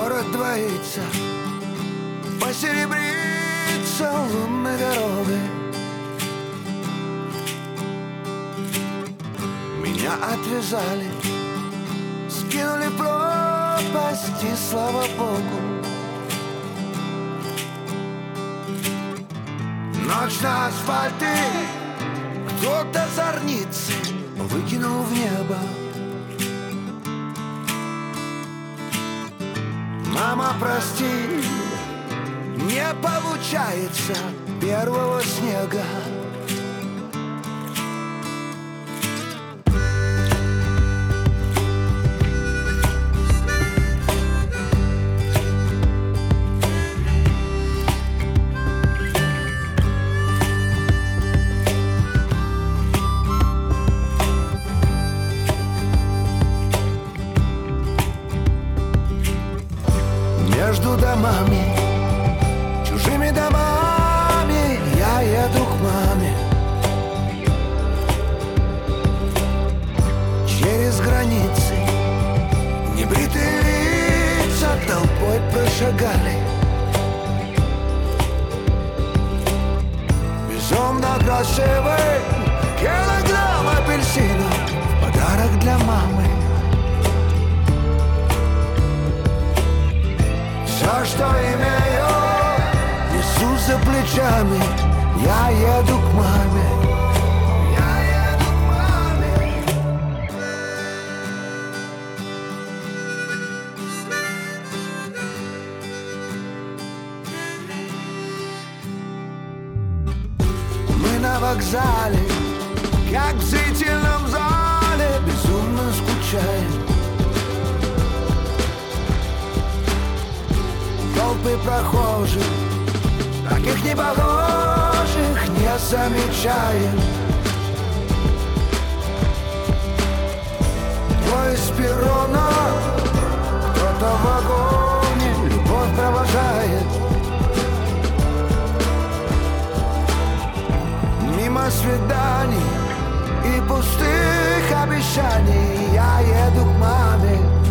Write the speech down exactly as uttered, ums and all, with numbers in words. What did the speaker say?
Город двоится, посеребрится лунной дорогой. Меня отвязали, скинули в пропасть, и слава Богу. Ночь на асфальте, кто-то зорницы выкинул в небо. Мама, прости, не получается первого снега. Между домами, чужими домами, я еду к маме. Через границы небритые лица толпой прошагали. Безумно красивый килограмм апельсинов, подарок для мамы. Все, что имею, несу за плечами. Я еду к маме. Я еду к маме. Мы на вокзале, как в зрительном зале, безумно скучаем. Толпы прохожих, таких не похожих, не замечаем. Твой с перрона, кто-то в вагоне любовь провожает. Мимо свиданий и пустых обещаний я еду к маме.